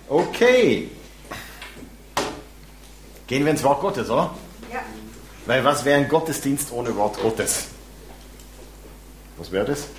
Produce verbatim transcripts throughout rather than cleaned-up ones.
Okay. Gehen wir ins Wort Gottes, oder? Ja. Weil was wäre ein Gottesdienst ohne Wort Gottes? Was wäre das?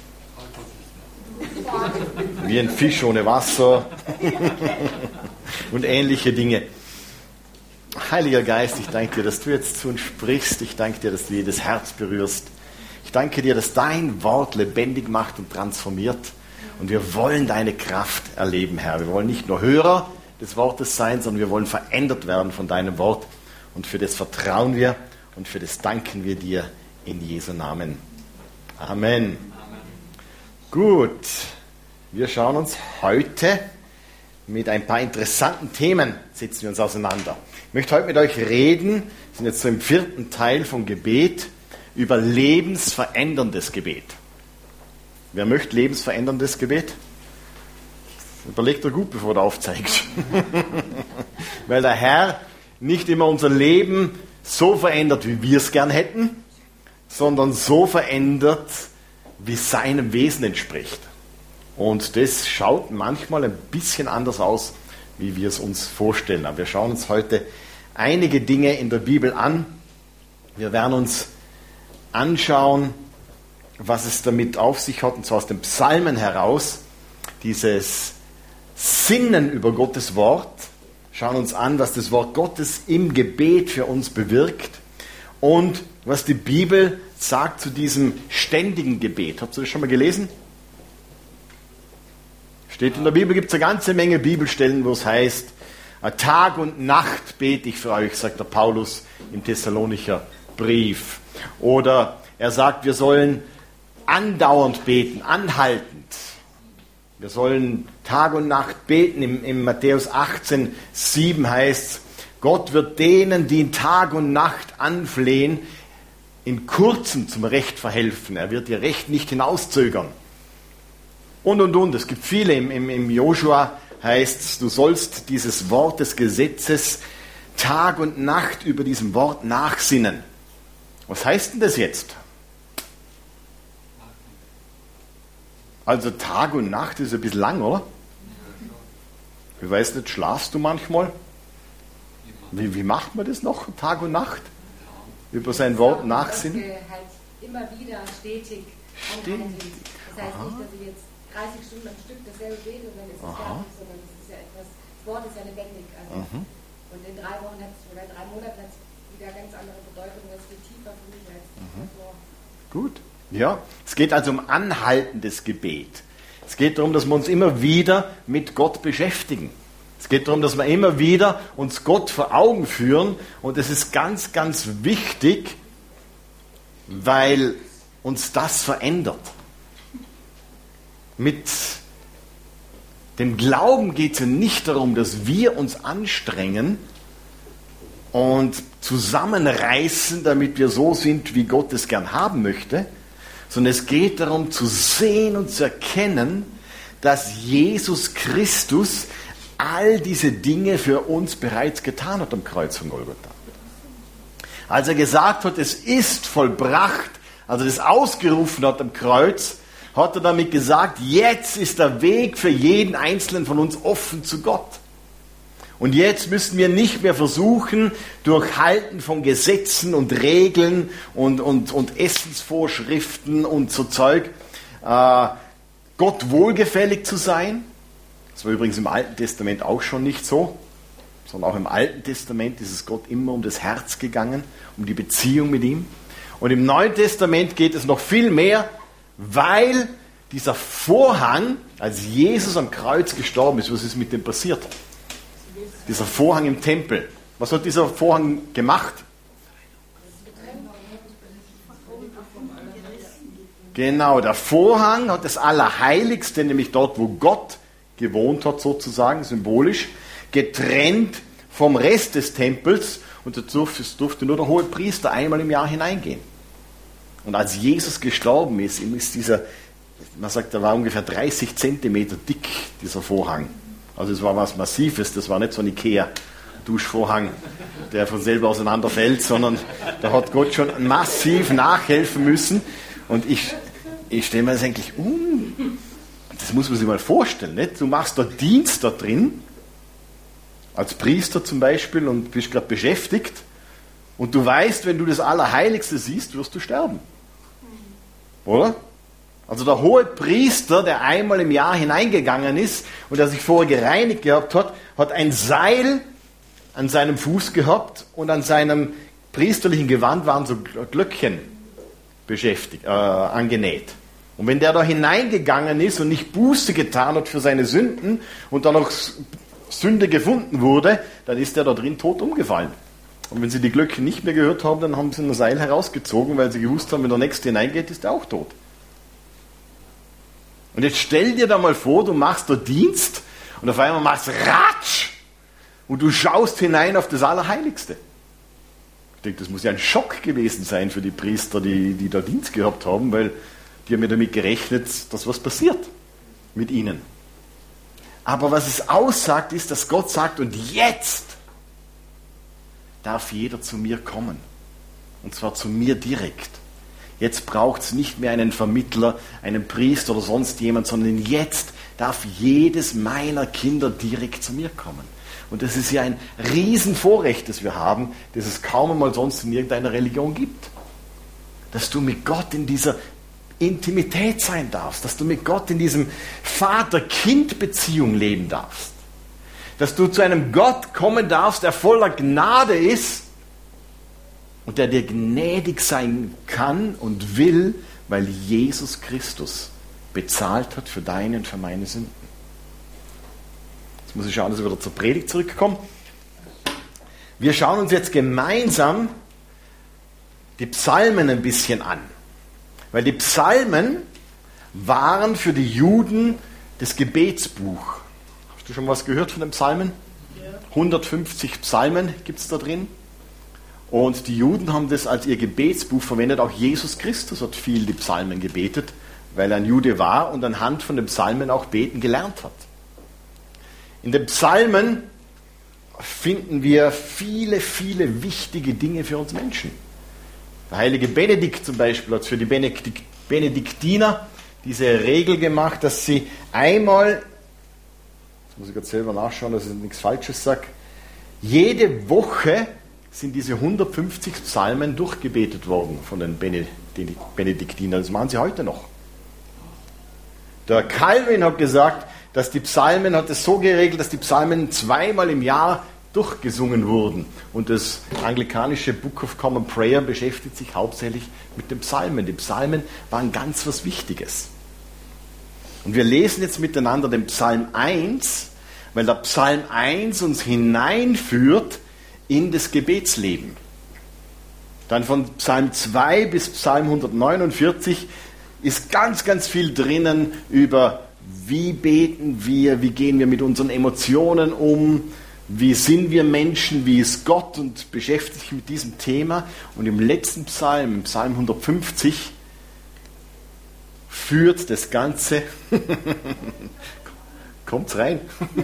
Wie ein Fisch ohne Wasser und ähnliche Dinge. Heiliger Geist, ich danke dir, dass du jetzt zu uns sprichst. Ich danke dir, dass du jedes Herz berührst. Ich danke dir, dass dein Wort lebendig macht und transformiert. Und wir wollen deine Kraft erleben, Herr. Wir wollen nicht nur Hörer des Wortes sein, sondern wir wollen verändert werden von deinem Wort. Und für das vertrauen wir und für das danken wir dir in Jesu Namen. Amen. Amen. Gut, wir schauen uns heute mit ein paar interessanten Themen, setzen wir uns auseinander. Ich möchte heute mit euch reden, wir sind jetzt so im vierten Teil vom Gebet, über lebensveränderndes Gebet. Wer möchte lebensveränderndes Gebet? Überlegt er gut, bevor du aufzeigst. Weil der Herr nicht immer unser Leben so verändert, wie wir es gern hätten, sondern so verändert, wie seinem Wesen entspricht. Und das schaut manchmal ein bisschen anders aus, wie wir es uns vorstellen. Aber wir schauen uns heute einige Dinge in der Bibel an. Wir werden uns anschauen, was es damit auf sich hat, und zwar aus den Psalmen heraus, dieses Sinnen über Gottes Wort, schauen uns an, was das Wort Gottes im Gebet für uns bewirkt und was die Bibel sagt zu diesem ständigen Gebet. Habt ihr das schon mal gelesen? Steht in der Bibel, gibt es eine ganze Menge Bibelstellen, wo es heißt, Tag und Nacht bete ich für euch, sagt der Paulus im Thessalonicher Brief. Oder er sagt, wir sollen andauernd beten, anhaltend. Wir sollen Tag und Nacht beten. Im, im Matthäus achtzehn, sieben heißt es, Gott wird denen, die in Tag und Nacht anflehen, in Kurzem zum Recht verhelfen. Er wird ihr Recht nicht hinauszögern. Und, und, und. Es gibt viele. Im, im, im Joshua heißt es, du sollst dieses Wort des Gesetzes Tag und Nacht über diesem Wort nachsinnen. Was heißt denn das jetzt? Also Tag und Nacht ist ein bisschen lang, oder? Ich weiß nicht, schlafst du manchmal? Wie, wie macht man das noch, Tag und Nacht? Über sein Wort nachsinnen? Halt immer wieder stetig anhalten. Das heißt nicht, dass ich jetzt dreißig Stunden am Stück dasselbe bete und dann ist es fertig, sondern es ist ja etwas, das Wort ist ja lebendig. Also. Mhm. Und in drei Wochen hat es, oder drei Monaten hat es wieder ganz andere Bedeutung, das wird tiefer für mich als mhm. davor. Gut. Ja, es geht also um anhaltendes Gebet. Es geht darum, dass wir uns immer wieder mit Gott beschäftigen. Es geht darum, dass wir immer wieder uns Gott vor Augen führen. Und es ist ganz, ganz wichtig, weil uns das verändert. Mit dem Glauben geht es ja nicht darum, dass wir uns anstrengen und zusammenreißen, damit wir so sind, wie Gott es gern haben möchte, sondern es geht darum zu sehen und zu erkennen, dass Jesus Christus all diese Dinge für uns bereits getan hat am Kreuz von Golgatha. Als er gesagt hat, es ist vollbracht, also das ausgerufen hat am Kreuz, hat er damit gesagt, jetzt ist der Weg für jeden Einzelnen von uns offen zu Gott. Und jetzt müssen wir nicht mehr versuchen, durch Halten von Gesetzen und Regeln und, und, und Essensvorschriften und so Zeug äh, Gott wohlgefällig zu sein. Das war übrigens im Alten Testament auch schon nicht so, sondern auch im Alten Testament ist es Gott immer um das Herz gegangen, um die Beziehung mit ihm. Und im Neuen Testament geht es noch viel mehr, weil dieser Vorhang, als Jesus am Kreuz gestorben ist, was ist mit dem passiert? Dieser Vorhang im Tempel. Was hat dieser Vorhang gemacht? Genau, der Vorhang hat das Allerheiligste, nämlich dort, wo Gott gewohnt hat, sozusagen, symbolisch, getrennt vom Rest des Tempels. Und dazu durfte nur der Hohepriester einmal im Jahr hineingehen. Und als Jesus gestorben ist, ihm ist dieser, man sagt, er war ungefähr dreißig Zentimeter dick, dieser Vorhang. Also es war was Massives, das war nicht so ein Ikea-Duschvorhang, der von selber auseinanderfällt, sondern da hat Gott schon massiv nachhelfen müssen. Und ich, ich stelle mir das eigentlich um, das muss man sich mal vorstellen, nicht? Du machst da Dienst da drin als Priester zum Beispiel und bist gerade beschäftigt und du weißt, wenn du das Allerheiligste siehst, wirst du sterben. Oder? Also der hohe Priester, der einmal im Jahr hineingegangen ist und der sich vorher gereinigt gehabt hat, hat ein Seil an seinem Fuß gehabt und an seinem priesterlichen Gewand waren so Glöckchen beschäftigt, äh, angenäht. Und wenn der da hineingegangen ist und nicht Buße getan hat für seine Sünden und dann noch Sünde gefunden wurde, dann ist der da drin tot umgefallen. Und wenn sie die Glöckchen nicht mehr gehört haben, dann haben sie ein Seil herausgezogen, weil sie gewusst haben, wenn der Nächste hineingeht, ist der auch tot. Und jetzt stell dir da mal vor, du machst da Dienst und auf einmal machst Ratsch und du schaust hinein auf das Allerheiligste. Ich denke, das muss ja ein Schock gewesen sein für die Priester, die, die da Dienst gehabt haben, weil die haben ja damit gerechnet, dass was passiert mit ihnen. Aber was es aussagt, ist, dass Gott sagt, und jetzt darf jeder zu mir kommen. Und zwar zu mir direkt. Jetzt braucht es nicht mehr einen Vermittler, einen Priester oder sonst jemand, sondern jetzt darf jedes meiner Kinder direkt zu mir kommen. Und das ist ja ein Riesenvorrecht, das wir haben, das es kaum einmal sonst in irgendeiner Religion gibt. Dass du mit Gott in dieser Intimität sein darfst, dass du mit Gott in diesem Vater-Kind-Beziehung leben darfst. Dass du zu einem Gott kommen darfst, der voller Gnade ist und der dir gnädig sein kann und will, weil Jesus Christus bezahlt hat für deine und für meine Sünden. Jetzt muss ich schauen, dass ich wieder zur Predigt zurückkomme. Wir schauen uns jetzt gemeinsam die Psalmen ein bisschen an. Weil die Psalmen waren für die Juden das Gebetsbuch. Hast du schon was gehört von den Psalmen? Ja. hundertfünfzig Psalmen gibt es da drin. Und die Juden haben das als ihr Gebetsbuch verwendet. Auch Jesus Christus hat viel die Psalmen gebetet, weil er ein Jude war und anhand von den Psalmen auch beten gelernt hat. In den Psalmen finden wir viele, viele wichtige Dinge für uns Menschen. Der heilige Benedikt zum Beispiel hat für die Benedikt- Benediktiner diese Regel gemacht, dass sie einmal, jetzt muss ich gerade selber nachschauen, dass ich nichts Falsches sage, jede Woche sind diese hundertfünfzig Psalmen durchgebetet worden von den Benediktinern. Das machen sie heute noch. Der Calvin hat gesagt, dass die Psalmen, hat es so geregelt, dass die Psalmen zweimal im Jahr durchgesungen wurden. Und das anglikanische Book of Common Prayer beschäftigt sich hauptsächlich mit den Psalmen. Die Psalmen waren ganz was Wichtiges. Und wir lesen jetzt miteinander den Psalm eins, weil der Psalm eins uns hineinführt in das Gebetsleben. Dann von Psalm zwei bis Psalm hundertneunundvierzig ist ganz, ganz viel drinnen über, wie beten wir, wie gehen wir mit unseren Emotionen um, wie sind wir Menschen, wie ist Gott, und beschäftigt sich mit diesem Thema. Und im letzten Psalm, im Psalm hundertfünfzig, führt das Ganze, kommt's rein,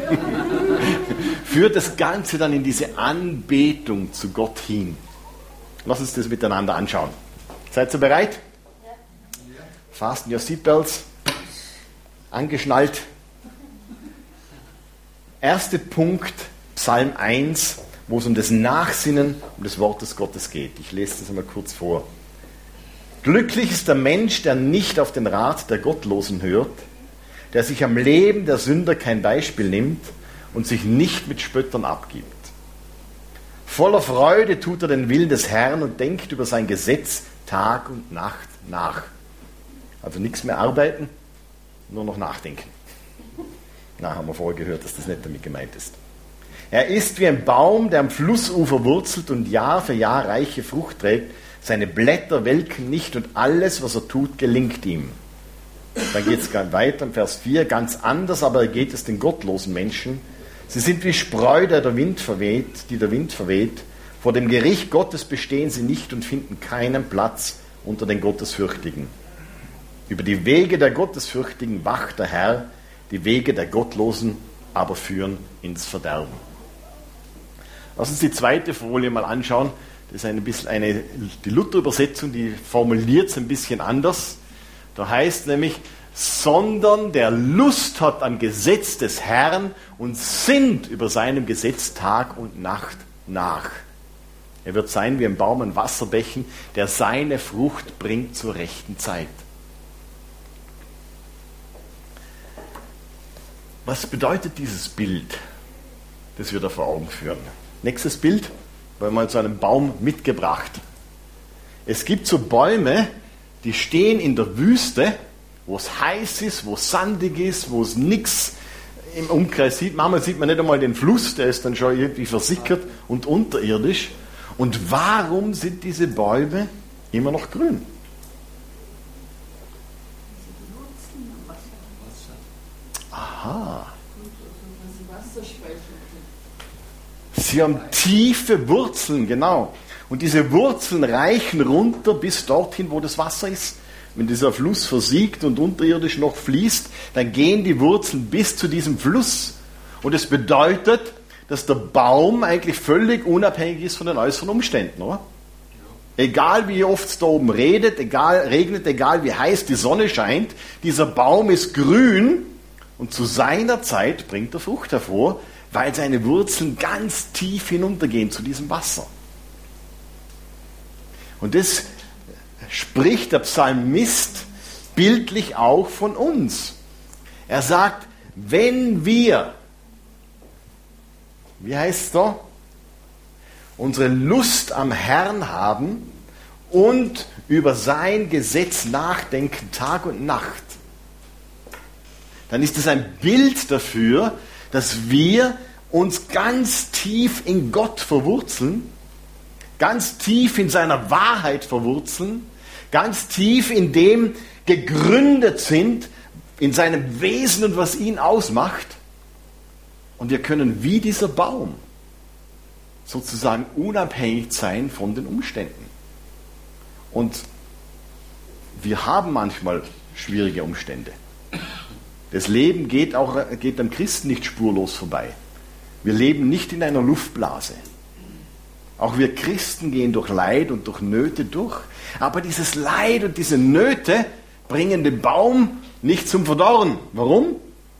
führt das Ganze dann in diese Anbetung zu Gott hin. Lass uns das miteinander anschauen. Seid ihr bereit? Ja. Fasten your seatbelts. Angeschnallt. Erster Punkt, Psalm eins, wo es um das Nachsinnen, um das Wort des Gottes geht. Ich lese das einmal kurz vor. Glücklich ist der Mensch, der nicht auf den Rat der Gottlosen hört, der sich am Leben der Sünder kein Beispiel nimmt und sich nicht mit Spöttern abgibt. Voller Freude tut er den Willen des Herrn und denkt über sein Gesetz Tag und Nacht nach. Also nichts mehr arbeiten, nur noch nachdenken. Na, haben wir vorher gehört, dass das nicht damit gemeint ist. Er ist wie ein Baum, der am Flussufer wurzelt und Jahr für Jahr reiche Frucht trägt. Seine Blätter welken nicht und alles, was er tut, gelingt ihm. Dann geht es weiter, im Vers vier, ganz anders, aber geht es den gottlosen Menschen. Sie sind wie Spreu, der der Wind verweht, die der Wind verweht. Vor dem Gericht Gottes bestehen sie nicht und finden keinen Platz unter den Gottesfürchtigen. Über die Wege der Gottesfürchtigen wacht der Herr, die Wege der Gottlosen aber führen ins Verderben. Lass uns die zweite Folie mal anschauen. Das ist ein bisschen eine, die Luther-Übersetzung, die formuliert es ein bisschen anders. Da heißt nämlich, sondern der Lust hat am Gesetz des Herrn und sinnt über seinem Gesetz Tag und Nacht nach. Er wird sein wie ein Baum an Wasserbächen, der seine Frucht bringt zur rechten Zeit. Was bedeutet dieses Bild, das wir da vor Augen führen? Nächstes Bild, weil mal zu einem Baum mitgebracht. Es gibt so Bäume, die stehen in der Wüste, wo es heiß ist, wo es sandig ist, wo es nichts im Umkreis sieht. Manchmal sieht man nicht einmal den Fluss, der ist dann schon irgendwie versickert und unterirdisch. Und warum sind diese Bäume immer noch grün? Aha. Sie haben tiefe Wurzeln, genau. Und diese Wurzeln reichen runter bis dorthin, wo das Wasser ist. Wenn dieser Fluss versiegt und unterirdisch noch fließt, dann gehen die Wurzeln bis zu diesem Fluss. Und es bedeutet, dass der Baum eigentlich völlig unabhängig ist von den äußeren Umständen, oder? Ja. Egal wie oft es da oben redet, egal, regnet, egal wie heiß die Sonne scheint, dieser Baum ist grün und zu seiner Zeit bringt er Frucht hervor, weil seine Wurzeln ganz tief hinuntergehen zu diesem Wasser. Und das spricht der Psalmist bildlich auch von uns. Er sagt, wenn wir, wie heißt es da, unsere Lust am Herrn haben und über sein Gesetz nachdenken Tag und Nacht, dann ist es ein Bild dafür, dass wir uns ganz tief in Gott verwurzeln, ganz tief in seiner Wahrheit verwurzeln, ganz tief in dem gegründet sind, in seinem Wesen und was ihn ausmacht. Und wir können wie dieser Baum sozusagen unabhängig sein von den Umständen. Und wir haben manchmal schwierige Umstände. Das Leben geht auch geht am Christen nicht spurlos vorbei. Wir leben nicht in einer Luftblase. Auch wir Christen gehen durch Leid und durch Nöte durch. Aber dieses Leid und diese Nöte bringen den Baum nicht zum Verdorren. Warum?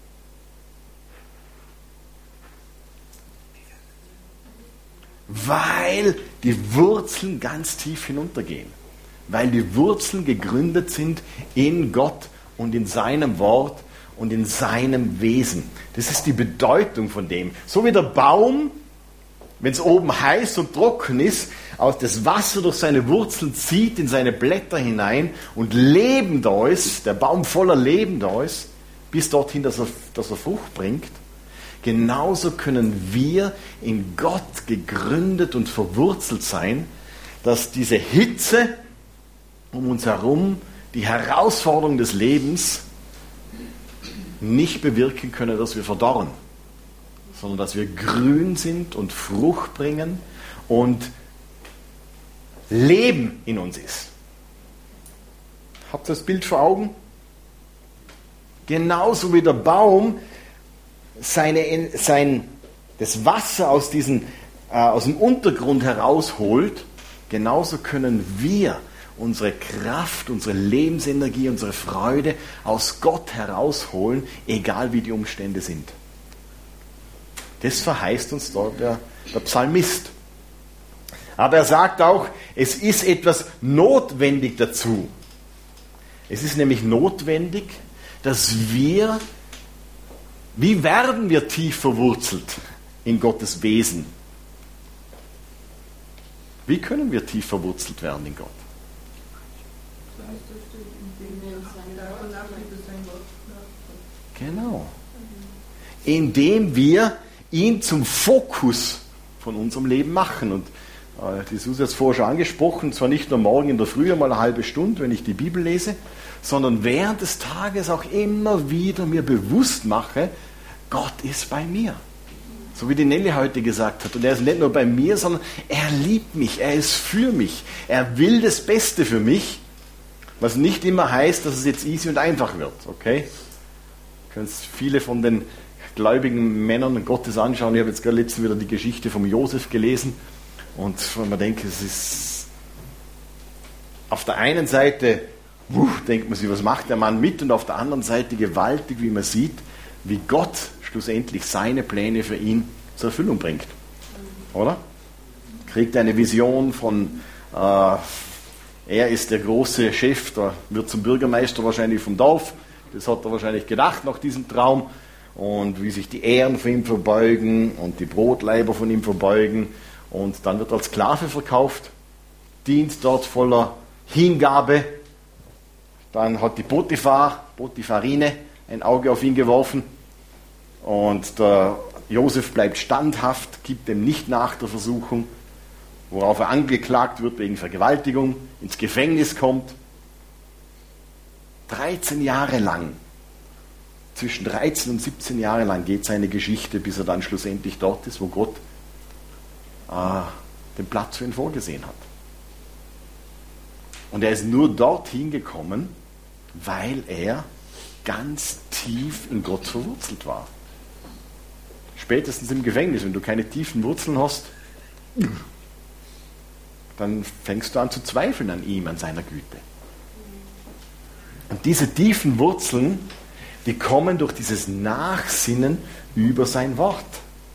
Weil die Wurzeln ganz tief hinuntergehen. Weil die Wurzeln gegründet sind in Gott und in seinem Wort und in seinem Wesen. Das ist die Bedeutung von dem. So wie der Baum, wenn es oben heiß und trocken ist, aus das Wasser durch seine Wurzeln zieht in seine Blätter hinein und Leben da ist, der Baum voller Leben da ist, bis dorthin, dass er, dass er Frucht bringt. Genauso können wir in Gott gegründet und verwurzelt sein, dass diese Hitze um uns herum, die Herausforderung des Lebens, nicht bewirken können, dass wir verdorren, sondern dass wir grün sind und Frucht bringen und Leben in uns ist. Habt ihr das Bild vor Augen? Genauso wie der Baum seine, sein, das Wasser aus, diesen, äh, aus dem Untergrund herausholt, genauso können wir unsere Kraft, unsere Lebensenergie, unsere Freude aus Gott herausholen, egal wie die Umstände sind. Das verheißt uns dort der, der Psalmist. Aber er sagt auch, es ist etwas notwendig dazu. Es ist nämlich notwendig, dass wir, wie werden wir tief verwurzelt in Gottes Wesen? Wie können wir tief verwurzelt werden in Gott? Genau. Indem wir ihn zum Fokus von unserem Leben machen. Und äh, die Susi hat es vorher schon angesprochen, zwar nicht nur morgen in der Früh mal eine halbe Stunde, wenn ich die Bibel lese, sondern während des Tages auch immer wieder mir bewusst mache, Gott ist bei mir. So wie die Nelly heute gesagt hat. Und er ist nicht nur bei mir, sondern er liebt mich, er ist für mich, er will das Beste für mich, was nicht immer heißt, dass es jetzt easy und einfach wird. Okay? Du kannst viele von den gläubigen Männern Gottes anschauen. Ich habe jetzt gerade letztens wieder die Geschichte vom Josef gelesen und man denkt, es ist auf der einen Seite wuh, denkt man sich, was macht der Mann mit? Und auf der anderen Seite gewaltig, wie man sieht, wie Gott schlussendlich seine Pläne für ihn zur Erfüllung bringt. Oder? Kriegt eine Vision von, äh, er ist der große Chef, der wird zum Bürgermeister wahrscheinlich vom Dorf. Das hat er wahrscheinlich gedacht nach diesem Traum. Und wie sich die Ehren von ihm verbeugen und die Brotleiber von ihm verbeugen. Und dann wird er als Sklave verkauft, dient dort voller Hingabe. Dann hat die Potiphar, Potipharine, ein Auge auf ihn geworfen. Und der Josef bleibt standhaft, gibt dem nicht nach der Versuchung, worauf er angeklagt wird wegen Vergewaltigung, ins Gefängnis kommt. dreizehn Jahre lang, zwischen dreizehn und siebzehn Jahre lang geht seine Geschichte, bis er dann schlussendlich dort ist, wo Gott äh, den Platz für ihn vorgesehen hat. Und er ist nur dorthin gekommen, weil er ganz tief in Gott verwurzelt war. Spätestens im Gefängnis, wenn du keine tiefen Wurzeln hast, dann fängst du an zu zweifeln an ihm, an seiner Güte. Und diese tiefen Wurzeln, die kommen durch dieses Nachsinnen über sein Wort.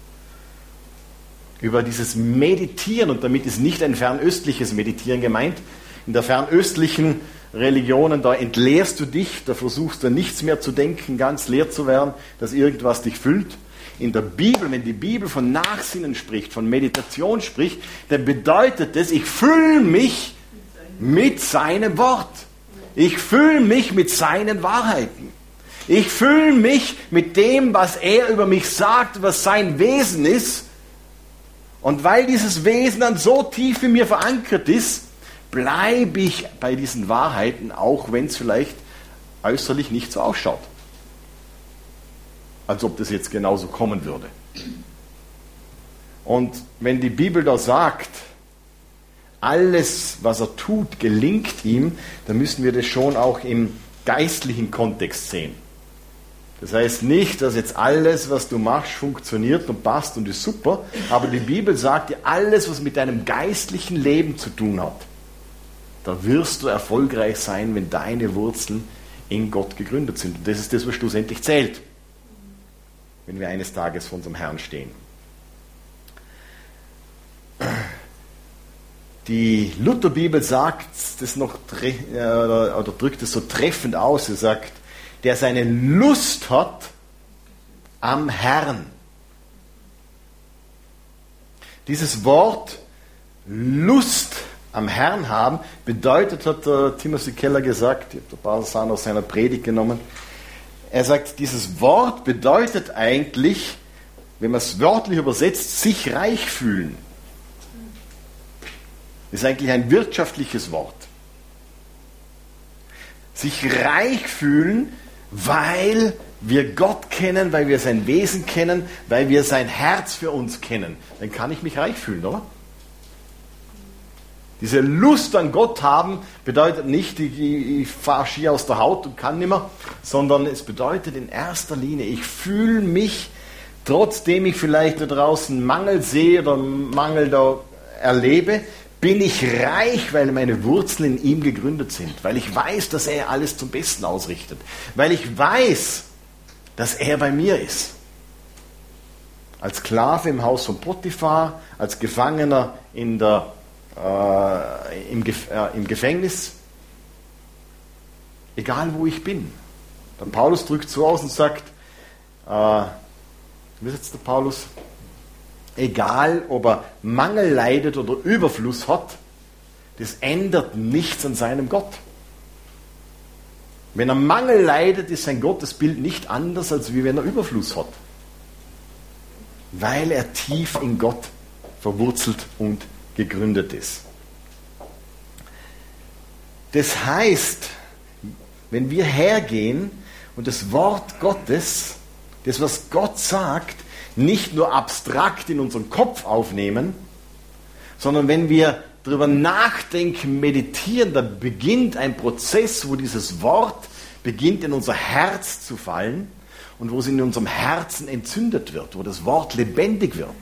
Über dieses Meditieren, und damit ist nicht ein fernöstliches Meditieren gemeint. In der fernöstlichen Religionen, da entleerst du dich, da versuchst du nichts mehr zu denken, ganz leer zu werden, dass irgendwas dich füllt. In der Bibel, wenn die Bibel von Nachsinnen spricht, von Meditation spricht, dann bedeutet das, ich fülle mich mit seinem Wort. Ich fülle mich mit seinen Wahrheiten. Ich fülle mich mit dem, was er über mich sagt, was sein Wesen ist. Und weil dieses Wesen dann so tief in mir verankert ist, bleibe ich bei diesen Wahrheiten, auch wenn es vielleicht äußerlich nicht so ausschaut. Als ob das jetzt genauso kommen würde. Und wenn die Bibel da sagt, alles, was er tut, gelingt ihm, dann müssen wir das schon auch im geistlichen Kontext sehen. Das heißt nicht, dass jetzt alles, was du machst, funktioniert und passt und ist super, aber die Bibel sagt dir, alles, was mit deinem geistlichen Leben zu tun hat, da wirst du erfolgreich sein, wenn deine Wurzeln in Gott gegründet sind. Und das ist das, was schlussendlich zählt, wenn wir eines Tages vor unserem Herrn stehen. Die Lutherbibel sagt das noch, oder, oder drückt es so treffend aus. Sie sagt, der seine Lust hat am Herrn. Dieses Wort Lust am Herrn haben bedeutet, hat der Timothy Keller gesagt, ich habe ein paar Sachen aus seiner Predigt genommen, er sagt, dieses Wort bedeutet eigentlich, wenn man es wörtlich übersetzt, sich reich fühlen. Das ist eigentlich ein wirtschaftliches Wort. Sich reich fühlen, weil wir Gott kennen, weil wir sein Wesen kennen, weil wir sein Herz für uns kennen. Dann kann ich mich reich fühlen, oder? Diese Lust an Gott haben bedeutet nicht, ich, ich fahre schier aus der Haut und kann nicht mehr, sondern es bedeutet in erster Linie, ich fühle mich, trotzdem ich vielleicht da draußen Mangel sehe oder Mangel da erlebe, bin ich reich, weil meine Wurzeln in ihm gegründet sind, weil ich weiß, dass er alles zum Besten ausrichtet, weil ich weiß, dass er bei mir ist. Als Sklave im Haus von Potiphar, als Gefangener in der Äh, im, Gef- äh, im Gefängnis, egal wo ich bin. Der Paulus drückt so aus und sagt, äh, wie ist jetzt der Paulus? Egal, ob er Mangel leidet oder Überfluss hat, das ändert nichts an seinem Gott. Wenn er Mangel leidet, ist sein Gottesbild nicht anders, als wie wenn er Überfluss hat. Weil er tief in Gott verwurzelt und gegründet ist. Das heißt, wenn wir hergehen und das Wort Gottes, das was Gott sagt, nicht nur abstrakt in unseren Kopf aufnehmen, sondern wenn wir darüber nachdenken, meditieren, dann beginnt ein Prozess, wo dieses Wort beginnt in unser Herz zu fallen und wo es in unserem Herzen entzündet wird, wo das Wort lebendig wird.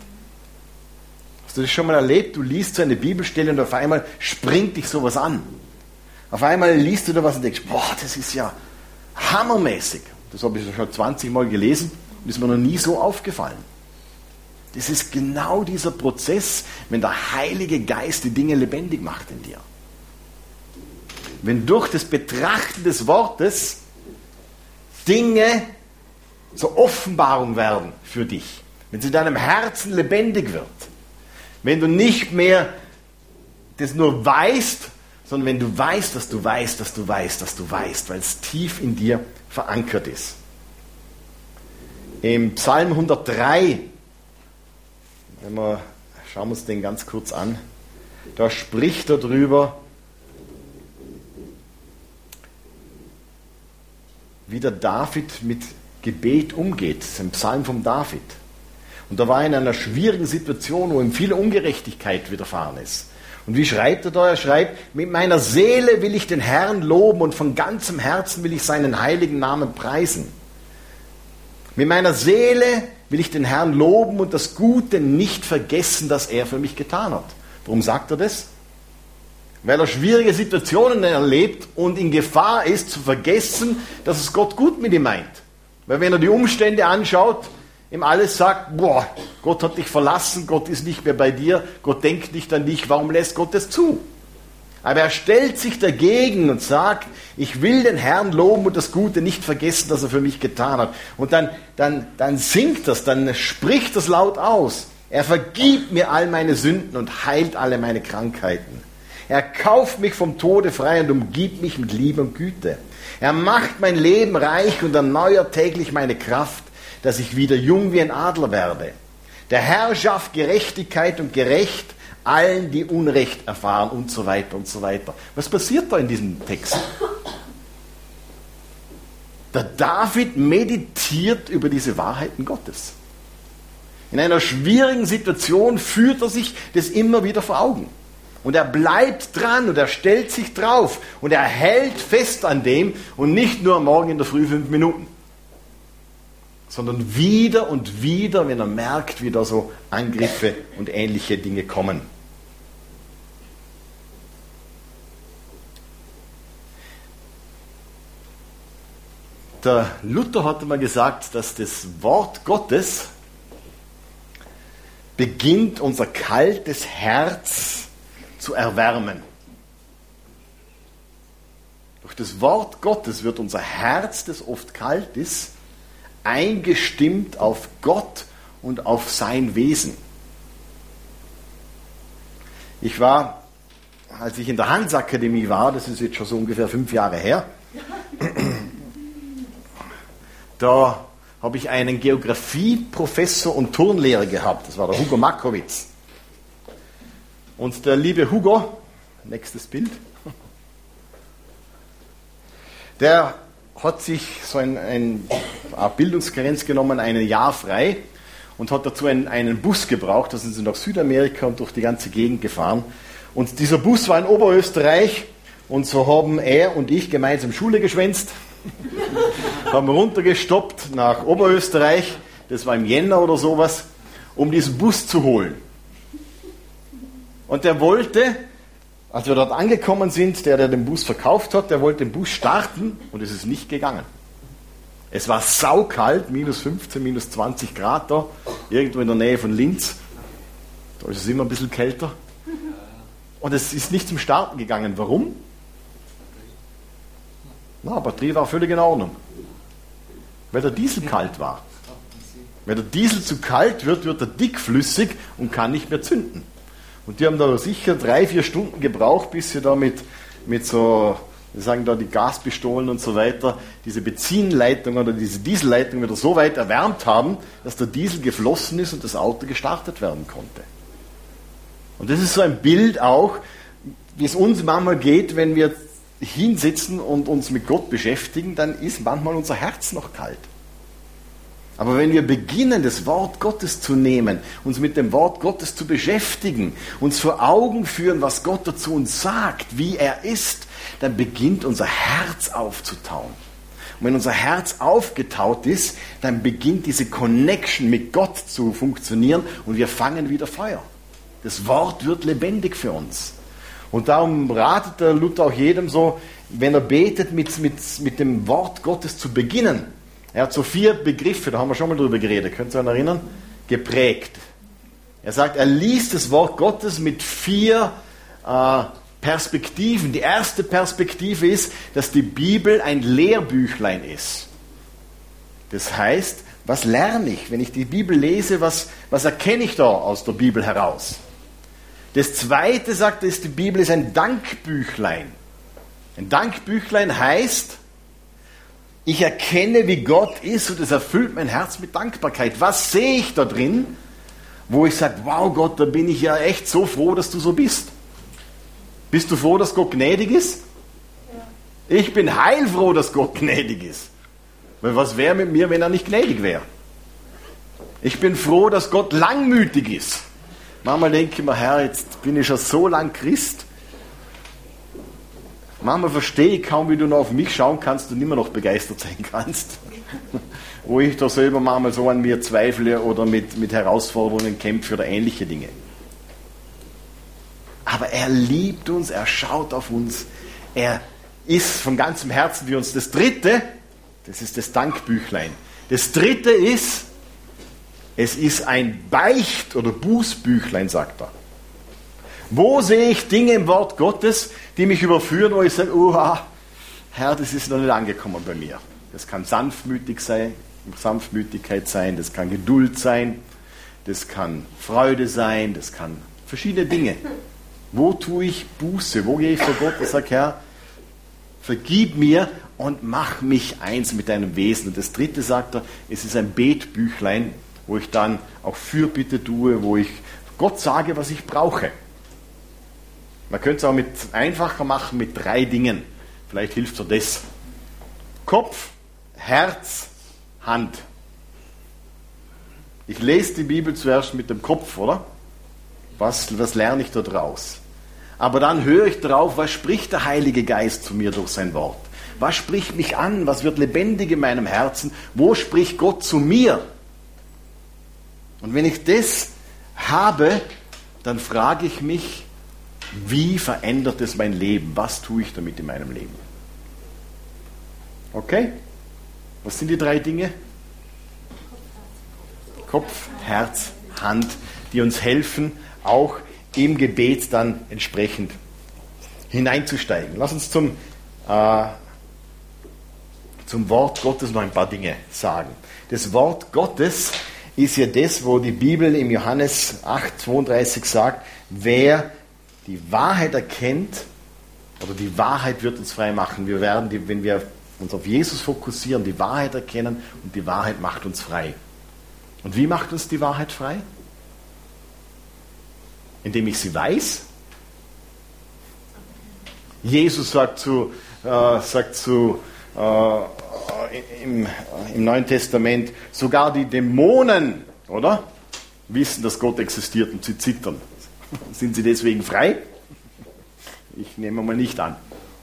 Hast du das schon mal erlebt? Du liest so eine Bibelstelle und auf einmal springt dich sowas an. Auf einmal liest du da was und denkst, boah, das ist ja hammermäßig. Das habe ich schon zwanzig Mal gelesen und ist mir noch nie so aufgefallen. Das ist genau dieser Prozess, wenn der Heilige Geist die Dinge lebendig macht in dir. Wenn durch das Betrachten des Wortes Dinge zur Offenbarung werden für dich. Wenn es in deinem Herzen lebendig wird. Wenn du nicht mehr das nur weißt, sondern wenn du weißt, dass du weißt, dass du weißt, dass du weißt, weil es tief in dir verankert ist. Im Psalm hundertdrei, wenn wir, schauen wir uns den ganz kurz an, da spricht er drüber, wie der David mit Gebet umgeht. Das ist ein Psalm vom David. Und da war er in einer schwierigen Situation, wo ihm viel Ungerechtigkeit widerfahren ist. Und wie schreibt er da? Er schreibt, mit meiner Seele will ich den Herrn loben und von ganzem Herzen will ich seinen heiligen Namen preisen. Mit meiner Seele will ich den Herrn loben und das Gute nicht vergessen, das er für mich getan hat. Warum sagt er das? Weil er schwierige Situationen erlebt und in Gefahr ist, zu vergessen, dass es Gott gut mit ihm meint. Weil wenn er die Umstände anschaut, ihm alles sagt, boah, Gott hat dich verlassen, Gott ist nicht mehr bei dir, Gott denkt nicht an dich, warum lässt Gott das zu? Aber er stellt sich dagegen und sagt, ich will den Herrn loben und das Gute nicht vergessen, das er für mich getan hat. Und dann, dann, dann singt das, dann spricht das laut aus. Er vergibt mir all meine Sünden und heilt alle meine Krankheiten. Er kauft mich vom Tode frei und umgibt mich mit Liebe und Güte. Er macht mein Leben reich und erneuert täglich meine Kraft, dass ich wieder jung wie ein Adler werde. Der Herr schafft Gerechtigkeit und gerecht allen, die Unrecht erfahren und so weiter und so weiter. Was passiert da in diesem Text? Der David meditiert über diese Wahrheiten Gottes. In einer schwierigen Situation führt er sich das immer wieder vor Augen. Und er bleibt dran und er stellt sich drauf und er hält fest an dem und nicht nur morgen in der Früh fünf Minuten, sondern wieder und wieder, wenn er merkt, wie da so Angriffe und ähnliche Dinge kommen. Der Luther hat einmal gesagt, dass das Wort Gottes beginnt, unser kaltes Herz zu erwärmen. Durch das Wort Gottes wird unser Herz, das oft kalt ist, eingestimmt auf Gott und auf sein Wesen. Ich war, als ich in der Handelsakademie war, das ist jetzt schon so ungefähr fünf Jahre her, da habe ich einen Geografieprofessor und Turnlehrer gehabt, das war der Hugo Makowitz. Und der liebe Hugo, nächstes Bild, der hat sich so ein, ein, eine Bildungskarenz genommen, ein Jahr frei und hat dazu einen, einen Bus gebraucht, da sind sie nach Südamerika und durch die ganze Gegend gefahren. Und dieser Bus war in Oberösterreich und so haben er und ich gemeinsam Schule geschwänzt, haben runtergestoppt nach Oberösterreich, das war im Jänner oder sowas, um diesen Bus zu holen. Und der wollte, als wir dort angekommen sind, der, der den Bus verkauft hat, der wollte den Bus starten und es ist nicht gegangen. Es war saukalt, minus fünfzehn, minus zwanzig Grad da, irgendwo in der Nähe von Linz. Da ist es immer ein bisschen kälter. Und es ist nicht zum Starten gegangen. Warum? Na, die Batterie war völlig in Ordnung. Weil der Diesel kalt war. Wenn der Diesel zu kalt wird, wird er dickflüssig und kann nicht mehr zünden. Und die haben da sicher drei, vier Stunden gebraucht, bis sie da mit, mit so, wir sagen da die Gaspistolen und so weiter, diese Benzinleitung oder diese Dieselleitung wieder so weit erwärmt haben, dass der Diesel geflossen ist und das Auto gestartet werden konnte. Und das ist so ein Bild auch, wie es uns manchmal geht, wenn wir hinsitzen und uns mit Gott beschäftigen, dann ist manchmal unser Herz noch kalt. Aber wenn wir beginnen, das Wort Gottes zu nehmen, uns mit dem Wort Gottes zu beschäftigen, uns vor Augen führen, was Gott dazu uns sagt, wie er ist, dann beginnt unser Herz aufzutauen. Und wenn unser Herz aufgetaut ist, dann beginnt diese Connection mit Gott zu funktionieren und wir fangen wieder Feuer. Das Wort wird lebendig für uns. Und darum ratet der Luther auch jedem so, wenn er betet, mit, mit, mit dem Wort Gottes zu beginnen. Er hat so vier Begriffe, da haben wir schon mal drüber geredet, könnt ihr euch erinnern? Geprägt. Er sagt, er liest das Wort Gottes mit vier äh, Perspektiven. Die erste Perspektive ist, dass die Bibel ein Lehrbüchlein ist. Das heißt, was lerne ich? Wenn ich die Bibel lese, was, was erkenne ich da aus der Bibel heraus? Das zweite, sagt er, ist, die Bibel ist ein Dankbüchlein. Ein Dankbüchlein heißt, ich erkenne, wie Gott ist und es erfüllt mein Herz mit Dankbarkeit. Was sehe ich da drin, wo ich sage, wow Gott, da bin ich ja echt so froh, dass du so bist. Bist du froh, dass Gott gnädig ist? Ja. Ich bin heilfroh, dass Gott gnädig ist. Weil was wäre mit mir, wenn er nicht gnädig wäre? Ich bin froh, dass Gott langmütig ist. Manchmal denke ich mir, Herr, jetzt bin ich schon so lang Christ. Manchmal verstehe ich kaum, wie du noch auf mich schauen kannst und immer noch begeistert sein kannst. Wo ich da selber manchmal so an mir zweifle oder mit, mit Herausforderungen kämpfe oder ähnliche Dinge. Aber er liebt uns, er schaut auf uns, er ist von ganzem Herzen wie uns. Das dritte, das ist das Dankbüchlein. Das dritte ist, es ist ein Beicht- oder Bußbüchlein, sagt er. Wo sehe ich Dinge im Wort Gottes, die mich überführen, wo ich sage, oh, Herr, das ist noch nicht angekommen bei mir. Das kann sanftmütig sein, Sanftmütigkeit sein, das kann Geduld sein, das kann Freude sein, das kann verschiedene Dinge. Wo tue ich Buße? Wo gehe ich vor Gott und sage, Herr, vergib mir und mach mich eins mit deinem Wesen. Und das dritte sagt er, es ist ein Betbüchlein, wo ich dann auch Fürbitte tue, wo ich Gott sage, was ich brauche. Man könnte es auch mit einfacher machen mit drei Dingen. Vielleicht hilft dir das. Kopf, Herz, Hand. Ich lese die Bibel zuerst mit dem Kopf, oder? Was, was lerne ich da draus? Aber dann höre ich drauf, was spricht der Heilige Geist zu mir durch sein Wort? Was spricht mich an? Was wird lebendig in meinem Herzen? Wo spricht Gott zu mir? Und wenn ich das habe, dann frage ich mich, wie verändert es mein Leben? Was tue ich damit in meinem Leben? Okay? Was sind die drei Dinge? Kopf, Herz, Hand, die uns helfen, auch im Gebet dann entsprechend hineinzusteigen. Lass uns zum, äh, zum Wort Gottes noch ein paar Dinge sagen. Das Wort Gottes ist ja das, wo die Bibel im Johannes acht zweiunddreißig sagt, wer die Wahrheit erkennt, oder die Wahrheit wird uns frei machen. Wir werden, die, wenn wir uns auf Jesus fokussieren, die Wahrheit erkennen und die Wahrheit macht uns frei. Und wie macht uns die Wahrheit frei? Indem ich sie weiß. Jesus sagt zu, äh, sagt zu äh, im, im Neuen Testament, sogar die Dämonen, oder? Wissen, dass Gott existiert und sie zittern. Sind sie deswegen frei? Ich nehme mal nicht an.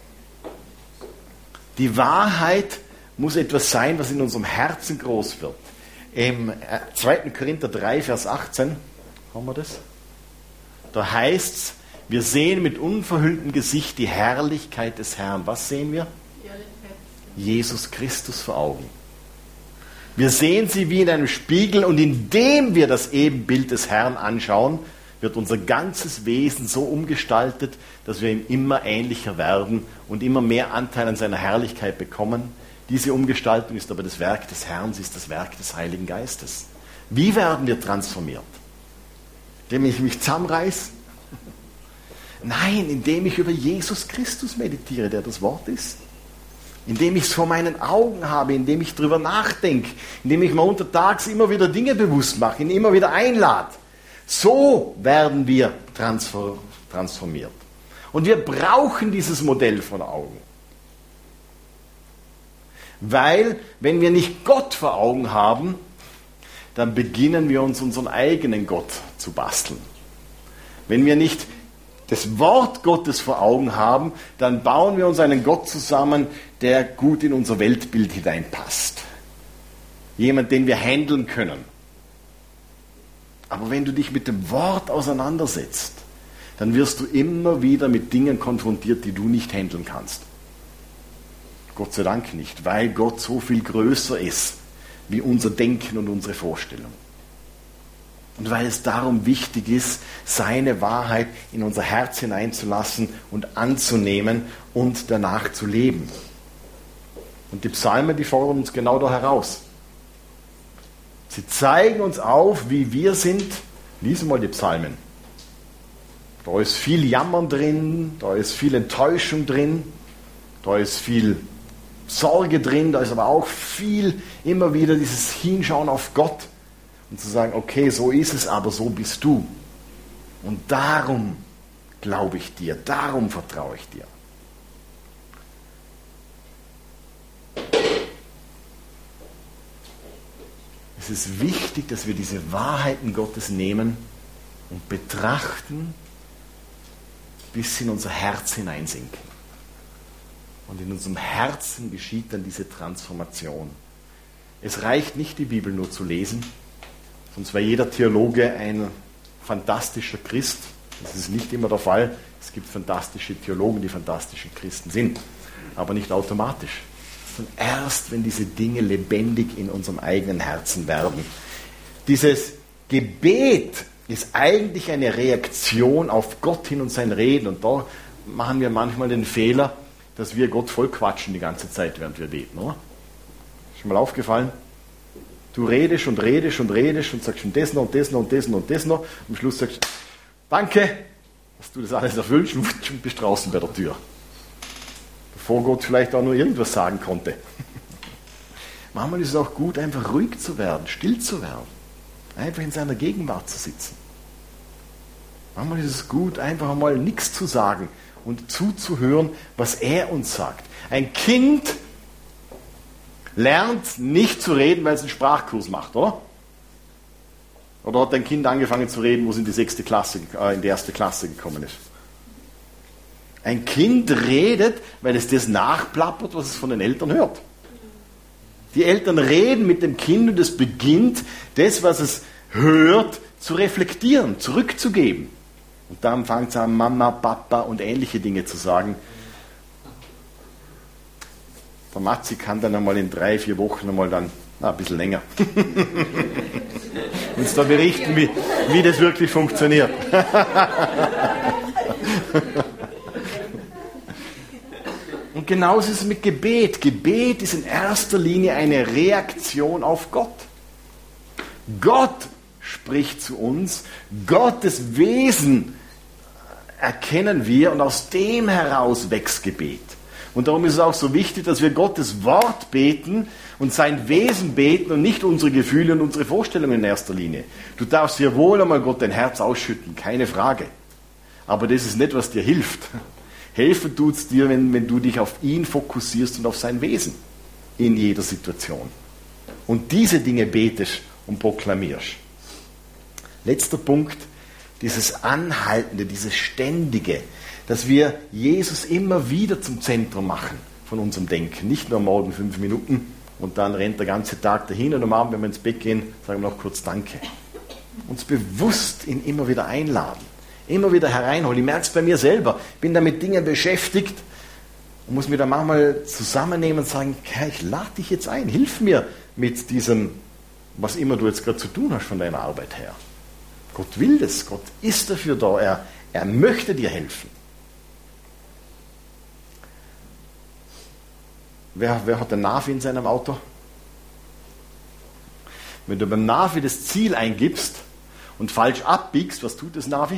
Die Wahrheit muss etwas sein, was in unserem Herzen groß wird. Im zweiten Korinther drei, Vers achtzehn, haben wir das? Da heißt es, wir sehen mit unverhülltem Gesicht die Herrlichkeit des Herrn. Was sehen wir? Jesus Christus vor Augen. Wir sehen sie wie in einem Spiegel und indem wir das Ebenbild des Herrn anschauen, wird unser ganzes Wesen so umgestaltet, dass wir ihm immer ähnlicher werden und immer mehr Anteil an seiner Herrlichkeit bekommen. Diese Umgestaltung ist aber das Werk des Herrn, sie ist das Werk des Heiligen Geistes. Wie werden wir transformiert? Indem ich mich zusammenreiße? Nein, indem ich über Jesus Christus meditiere, der das Wort ist. Indem ich es vor meinen Augen habe, indem ich darüber nachdenke, indem ich mir untertags immer wieder Dinge bewusst mache, ihn immer wieder einlade. So werden wir transformiert. Und wir brauchen dieses Modell vor Augen. Weil, wenn wir nicht Gott vor Augen haben, dann beginnen wir uns unseren eigenen Gott zu basteln. Wenn wir nicht das Wort Gottes vor Augen haben, dann bauen wir uns einen Gott zusammen, der gut in unser Weltbild hineinpasst. Jemand, den wir handeln können. Aber wenn du dich mit dem Wort auseinandersetzt, dann wirst du immer wieder mit Dingen konfrontiert, die du nicht handeln kannst. Gott sei Dank nicht, weil Gott so viel größer ist wie unser Denken und unsere Vorstellung. Und weil es darum wichtig ist, seine Wahrheit in unser Herz hineinzulassen und anzunehmen und danach zu leben. Und die Psalmen, die fordern uns genau da heraus. Sie zeigen uns auf, wie wir sind. Lies mal die Psalmen. Da ist viel Jammern drin, da ist viel Enttäuschung drin, da ist viel Sorge drin, da ist aber auch viel immer wieder dieses Hinschauen auf Gott und zu sagen, okay, so ist es, aber so bist du. Und darum glaube ich dir, darum vertraue ich dir. Es ist wichtig, dass wir diese Wahrheiten Gottes nehmen und betrachten, bis sie in unser Herz hineinsinken. Und in unserem Herzen geschieht dann diese Transformation. Es reicht nicht, die Bibel nur zu lesen, sonst wäre jeder Theologe ein fantastischer Christ. Das ist nicht immer der Fall. Es gibt fantastische Theologen, die fantastische Christen sind, aber nicht automatisch. Sondern erst, wenn diese Dinge lebendig in unserem eigenen Herzen werden. Dieses Gebet ist eigentlich eine Reaktion auf Gott hin und sein Reden. Und da machen wir manchmal den Fehler, dass wir Gott voll quatschen die ganze Zeit, während wir beten, oder? Ist schon mal aufgefallen? Du redest und redest und redest und sagst schon das noch und das noch und das noch und das noch. Und am Schluss sagst du, danke, dass du das alles erfüllst und bist draußen bei der Tür. Bevor Gott vielleicht auch nur irgendwas sagen konnte. Manchmal ist es auch gut, einfach ruhig zu werden, still zu werden. Einfach in seiner Gegenwart zu sitzen. Manchmal ist es gut, einfach einmal nichts zu sagen und zuzuhören, was er uns sagt. Ein Kind lernt nicht zu reden, weil es einen Sprachkurs macht, oder? Oder hat dein Kind angefangen zu reden, wo es in die sechste Klasse, äh, in die erste Klasse gekommen ist? Ein Kind redet, weil es das nachplappert, was es von den Eltern hört. Die Eltern reden mit dem Kind und es beginnt, das, was es hört, zu reflektieren, zurückzugeben. Und dann fängt es an, Mama, Papa und ähnliche Dinge zu sagen. Der Matzi kann dann einmal in drei, vier Wochen einmal dann, na, ein bisschen länger, uns da berichten, wie, wie das wirklich funktioniert. Und genauso ist es mit Gebet. Gebet ist in erster Linie eine Reaktion auf Gott. Gott spricht zu uns, Gottes Wesen erkennen wir und aus dem heraus wächst Gebet. Und darum ist es auch so wichtig, dass wir Gottes Wort beten und sein Wesen beten und nicht unsere Gefühle und unsere Vorstellungen in erster Linie. Du darfst sehr wohl einmal Gott dein Herz ausschütten, keine Frage. Aber das ist nicht, was dir hilft. Helfen tut es dir, wenn, wenn du dich auf ihn fokussierst und auf sein Wesen in jeder Situation. Und diese Dinge betest und proklamierst. Letzter Punkt, dieses Anhaltende, dieses Ständige, dass wir Jesus immer wieder zum Zentrum machen von unserem Denken. Nicht nur am Morgen fünf Minuten und dann rennt der ganze Tag dahin und am Abend, wenn wir ins Bett gehen, sagen wir noch kurz Danke. Uns bewusst ihn immer wieder einladen, immer wieder hereinholen. Ich merke es bei mir selber, ich bin da mit Dingen beschäftigt und muss mir da manchmal zusammennehmen und sagen, Herr, ich lade dich jetzt ein, hilf mir mit diesem, was immer du jetzt gerade zu tun hast von deiner Arbeit her. Gott will das, Gott ist dafür da, er, er möchte dir helfen. Wer, wer hat ein Navi in seinem Auto? Wenn du beim Navi das Ziel eingibst und falsch abbiegst, was tut das Navi?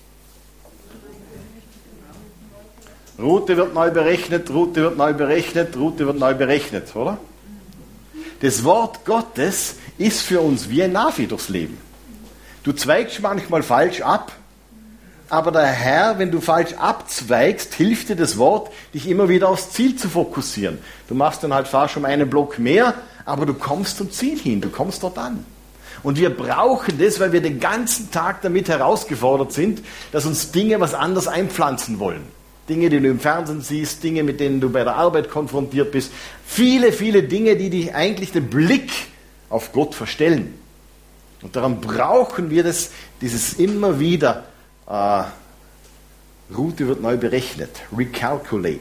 Route wird neu berechnet, Route wird neu berechnet, Route wird neu berechnet, oder? Das Wort Gottes ist für uns wie ein Navi durchs Leben. Du zweigst manchmal falsch ab, aber der Herr, wenn du falsch abzweigst, hilft dir das Wort, dich immer wieder aufs Ziel zu fokussieren. Du machst dann halt fast schon einen Block mehr, aber du kommst zum Ziel hin, du kommst dort an. Und wir brauchen das, weil wir den ganzen Tag damit herausgefordert sind, dass uns Dinge was anderes einpflanzen wollen. Dinge, die du im Fernsehen siehst, Dinge, mit denen du bei der Arbeit konfrontiert bist. Viele, viele Dinge, die dich eigentlich den Blick auf Gott verstellen. Und darum brauchen wir das, dieses immer wieder äh, Route wird neu berechnet. Recalculate.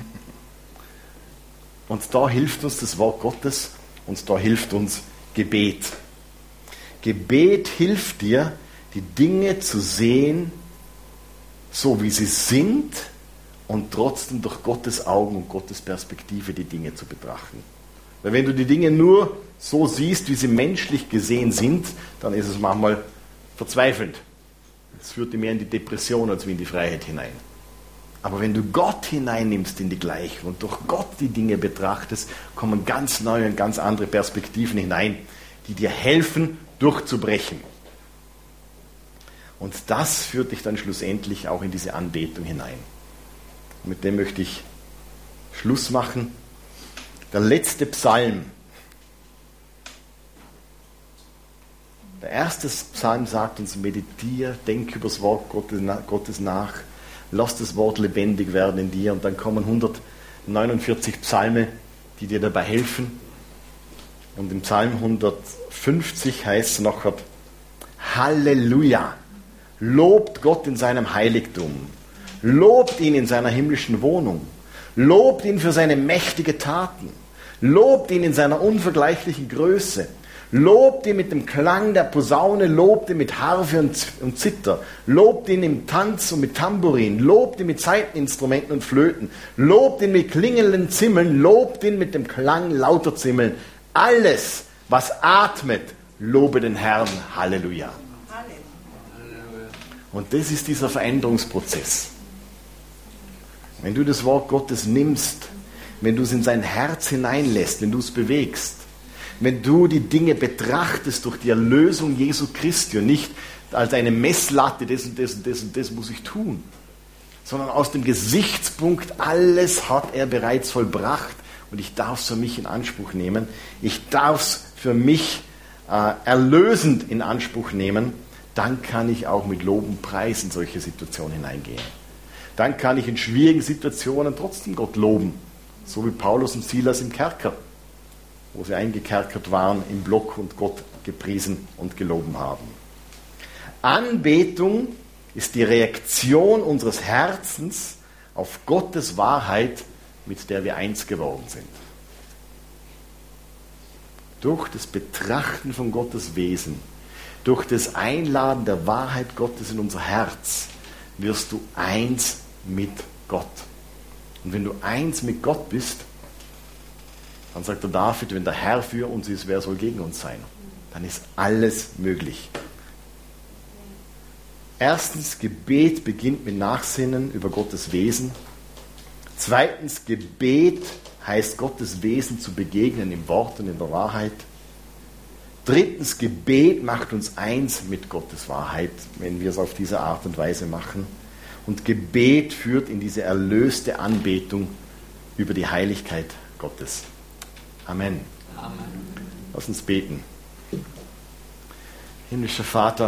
Und da hilft uns das Wort Gottes und da hilft uns Gebet. Gebet hilft dir, die Dinge zu sehen, so wie sie sind und trotzdem durch Gottes Augen und Gottes Perspektive die Dinge zu betrachten. Weil wenn du die Dinge nur so siehst, wie sie menschlich gesehen sind, dann ist es manchmal verzweifelnd. Es führt dich mehr in die Depression als wie in die Freiheit hinein. Aber wenn du Gott hineinnimmst in die Gleichung und durch Gott die Dinge betrachtest, kommen ganz neue und ganz andere Perspektiven hinein, die dir helfen, durchzubrechen. Und das führt dich dann schlussendlich auch in diese Anbetung hinein. Und mit dem möchte ich Schluss machen. Der letzte Psalm. Der erste Psalm sagt uns, meditiere, denk über das Wort Gottes nach, lass das Wort lebendig werden in dir. Und dann kommen hundertneunundvierzig Psalme, die dir dabei helfen. Und im Psalm hundertfünfzig heißt es nachher, Halleluja, lobt Gott in seinem Heiligtum, lobt ihn in seiner himmlischen Wohnung, lobt ihn für seine mächtigen Taten, lobt ihn in seiner unvergleichlichen Größe, lobt ihn mit dem Klang der Posaune, lobt ihn mit Harfe und, und Zither, lobt ihn im Tanz und mit Tambourin, lobt ihn mit Saiteninstrumenten und Flöten, lobt ihn mit klingelnden Zimmeln, lobt ihn mit dem Klang lauter Zimmeln. Alles, was atmet, lobe den Herrn. Halleluja. Und das ist dieser Veränderungsprozess. Wenn du das Wort Gottes nimmst, wenn du es in sein Herz hineinlässt, wenn du es bewegst, wenn du die Dinge betrachtest durch die Erlösung Jesu Christi und nicht als eine Messlatte, das und das und das und das muss ich tun, sondern aus dem Gesichtspunkt, alles hat er bereits vollbracht und ich darf es für mich in Anspruch nehmen, ich darf es für mich äh, erlösend in Anspruch nehmen, dann kann ich auch mit Lob und Preis in solche Situationen hineingehen. Dann kann ich in schwierigen Situationen trotzdem Gott loben, so wie Paulus und Silas im Kerker, wo sie eingekerkert waren im Block und Gott gepriesen und geloben haben. Anbetung ist die Reaktion unseres Herzens auf Gottes Wahrheit, mit der wir eins geworden sind. Durch das Betrachten von Gottes Wesen, durch das Einladen der Wahrheit Gottes in unser Herz, wirst du eins mit Gott. Und wenn du eins mit Gott bist, dann sagt der David, wenn der Herr für uns ist, wer soll gegen uns sein? Dann ist alles möglich. Erstens, Gebet beginnt mit Nachsinnen über Gottes Wesen. Zweitens, Gebet heißt Gottes Wesen zu begegnen im Wort und in der Wahrheit. Drittens, Gebet macht uns eins mit Gottes Wahrheit, wenn wir es auf diese Art und Weise machen. Und Gebet führt in diese erlöste Anbetung über die Heiligkeit Gottes. Amen. Amen. Lass uns beten. Himmlischer Vater,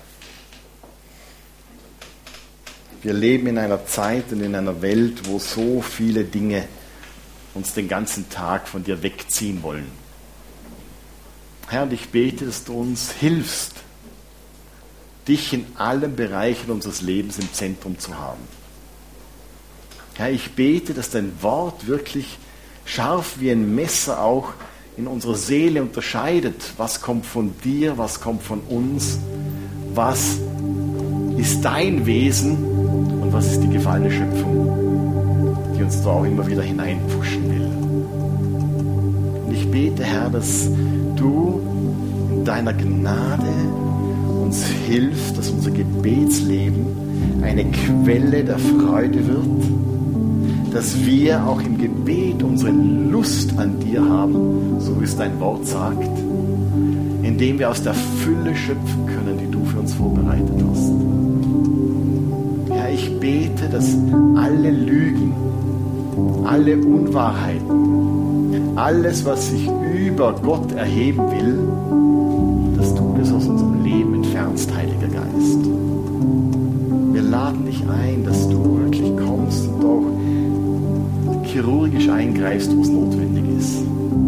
wir leben in einer Zeit und in einer Welt, wo so viele Dinge uns den ganzen Tag von dir wegziehen wollen. Herr, und ich bete, dass du uns hilfst, dich in allen Bereichen unseres Lebens im Zentrum zu haben. Herr, ich bete, dass dein Wort wirklich scharf wie ein Messer auch in unserer Seele unterscheidet, was kommt von dir, was kommt von uns, was ist dein Wesen und was ist die gefallene Schöpfung, die uns da auch immer wieder hineinpfuschen will. Und ich bete, Herr, dass du in deiner Gnade uns hilfst, dass unser Gebetsleben eine Quelle der Freude wird, dass wir auch im Gebet unsere Lust an dir haben, so wie es dein Wort sagt, indem wir aus der Fülle schöpfen können, die du für uns vorbereitet hast. Herr, ich bete, dass alle Lügen, alle Unwahrheiten, alles, was sich über Gott erheben will, dass du das aus unserem Leben entfernst, Heiliger Geist. Wir laden dich ein, dass du wirklich kommst und auch chirurgisch eingreifst, wo es notwendig ist.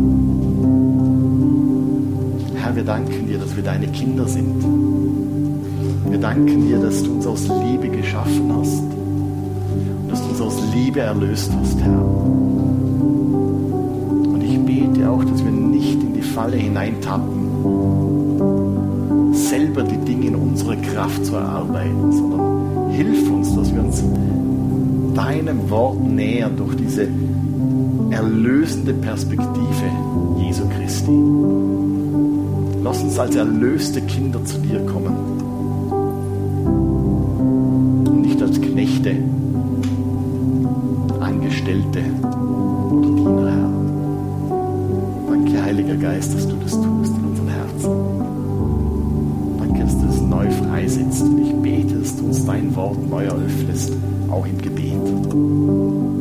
Herr, wir danken dir, dass wir deine Kinder sind. Wir danken dir, dass du uns aus Liebe geschaffen hast. dass du uns aus Liebe erlöst hast, Herr. Und ich bete auch, dass wir nicht in die Falle hineintappen, selber die Dinge in unserer Kraft zu erarbeiten, sondern hilf uns, dass wir uns deinem Wort nähern durch diese erlösende Perspektive Jesu Christi. Lass uns als erlöste Kinder zu dir kommen und nicht als Knechte, Angestellte oder Diener, Herr. Danke, Heiliger Geist, dass du das tust in unseren Herzen. Danke, dass du es neu freisetzt. Und ich bete, dass du uns dein Wort neu eröffnest, auch im Gebet.